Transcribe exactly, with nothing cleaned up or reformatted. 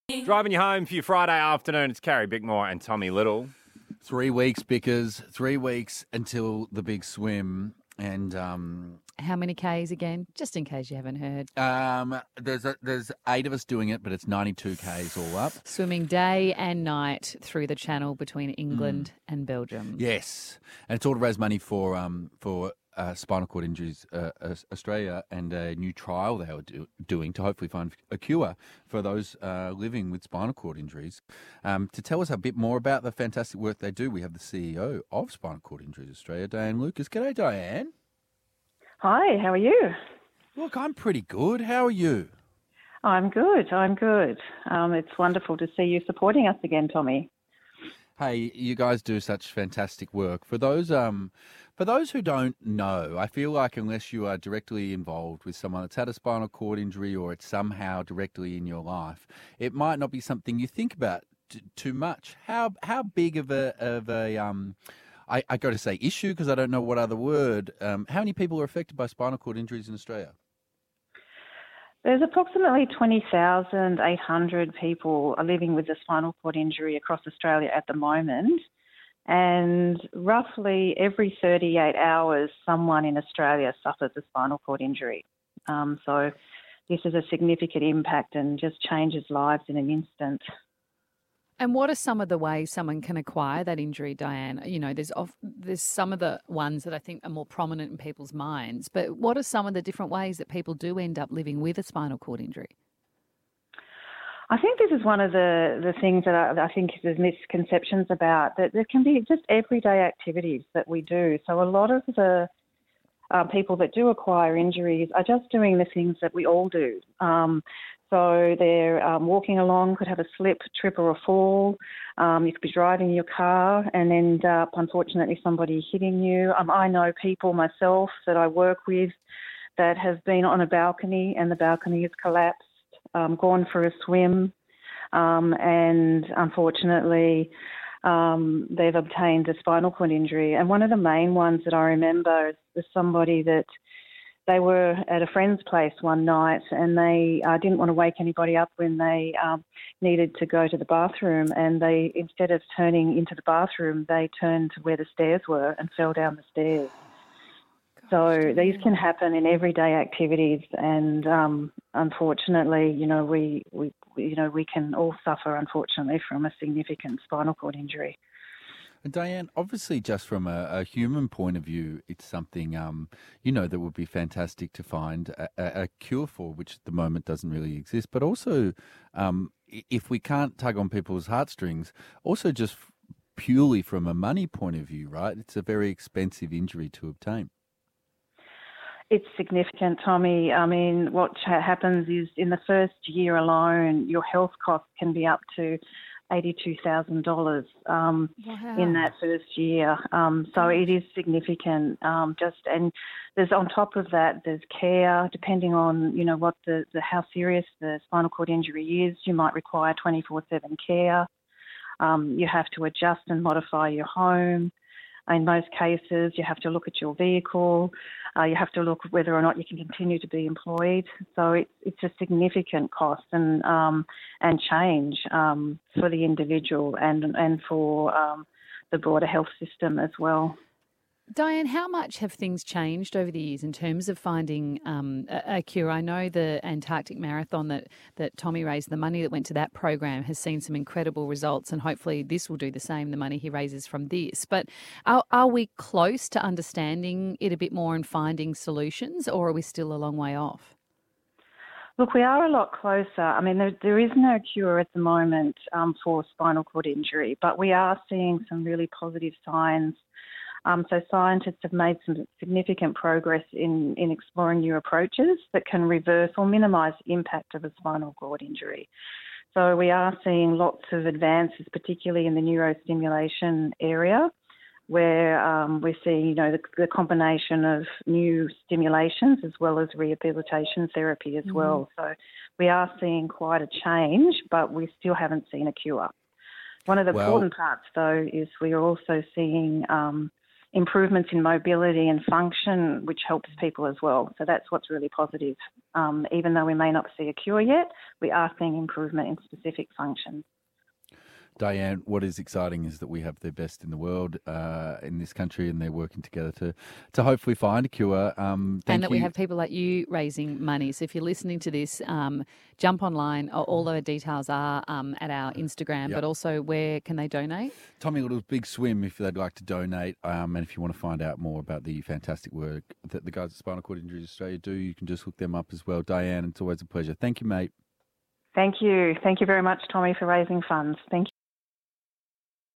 Driving you home for your Friday afternoon, it's Carrie Bickmore and Tommy Little. Three weeks, Bickers. Three weeks until the big swim. And um, How many Ks again? Just in case you haven't heard. um, there's a, there's eight of us doing it, but it's ninety-two Ks all up. Swimming day and night through the channel between England mm. and Belgium. Yes. And it's all to raise money for um for uh, Spinal Cord Injuries uh, Australia and a new trial they were do- doing to hopefully find a cure for those uh, living with spinal cord injuries. Um, to tell us a bit more about the fantastic work they do, we have the C E O of Spinal Cord Injuries Australia, Diane Lucas. G'day, Diane. Hi, how are you? Look, I'm pretty good. How are you? I'm good, I'm good. Um, it's wonderful to see you supporting us again, Tommy. Hey, you guys do such fantastic work. For those um, for those who don't know, I feel like unless you are directly involved with someone that's had a spinal cord injury or it's somehow directly in your life, it might not be something you think about t- too much. How how big of a of a um, I, I got to say issue because I don't know what other word. Um, how many people are affected by spinal cord injuries in Australia? There's approximately twenty thousand eight hundred people are living with a spinal cord injury across Australia at the moment, and roughly every thirty-eight hours someone in Australia suffers a spinal cord injury. Um, so this is a significant impact and just changes lives in an instant. And what are some of the ways someone can acquire that injury, Diane? You know, there's off, there's some of the ones that I think are more prominent in people's minds, but what are some of the different ways that people do end up living with a spinal cord injury? I think this is one of the, the things that I, I think there's misconceptions about, that there can be just everyday activities that we do. So a lot of the uh, people that do acquire injuries are just doing the things that we all do. Um, So they're um, walking along, could have a slip, trip or a fall. Um, you could be driving your car and end up, unfortunately, somebody hitting you. Um, I know people myself that I work with that have been on a balcony and the balcony has collapsed, um, gone for a swim, um, and unfortunately um, they've obtained a spinal cord injury. And one of the main ones that I remember is, is somebody that they were at a friend's place one night and they uh, didn't want to wake anybody up when they um, needed to go to the bathroom, and they, instead of turning into the bathroom, they turned to where the stairs were and fell down the stairs. Gosh, so these can happen in everyday activities, and um, unfortunately, you know, we, we, you know, we can all suffer, unfortunately, from a significant spinal cord injury. And Diane, obviously, just from a, a human point of view, it's something um, you know that would be fantastic to find a, a, a cure for, which at the moment doesn't really exist. But also, um, if we can't tug on people's heartstrings, also just purely from a money point of view, right? It's a very expensive injury to obtain. It's significant, Tommy. I mean, what happens is in the first year alone, your health costs can be up to eighty-two thousand dollars um, wow. in that first year. Um, so it is significant. Um, just and there's on top of that, there's care. Depending on you know what the, the how serious the spinal cord injury is, you might require twenty-four seven care. Um, you have to adjust and modify your home. In most cases, you have to look at your vehicle. Uh, you have to look at whether or not you can continue to be employed. So it's it's a significant cost and um, and change um, for the individual and and for um, the broader health system as well. Diane, how much have things changed over the years in terms of finding um, a, a cure? I know the Antarctic Marathon that, that Tommy raised, the money that went to that program has seen some incredible results, and hopefully this will do the same, the money he raises from this. But are, are we close to understanding it a bit more and finding solutions, or are we still a long way off? Look, we are a lot closer. I mean, there, there is no cure at the moment um, for spinal cord injury, but we are seeing some really positive signs. Um, so scientists have made some significant progress in, in exploring new approaches that can reverse or minimise the impact of a spinal cord injury. So we are seeing lots of advances, particularly in the neurostimulation area, where um, we're seeing, you know, the, the combination of new stimulations as well as rehabilitation therapy as mm-hmm. well. So we are seeing quite a change, but we still haven't seen a cure. One of the well, important parts, though, is we are also seeing um, improvements in mobility and function, which helps people as well. So that's what's really positive. Um, even though we may not see a cure yet, we are seeing improvement in specific functions. Diane, what is exciting is that we have the best in the world uh, in this country, and they're working together to, to hopefully find a cure. Um, thank and that you. we have people like you raising money. So if you're listening to this, um, jump online. All the details are um, at our Instagram, Yep. but also where can they donate? Tommy Little's Big Swim, if they'd like to donate, um, and if you want to find out more about the fantastic work that the guys at Spinal Cord Injuries Australia do, you can just hook them up as well. Diane, it's always a pleasure. Thank you, mate. Thank you. Thank you very much, Tommy, for raising funds. Thank you.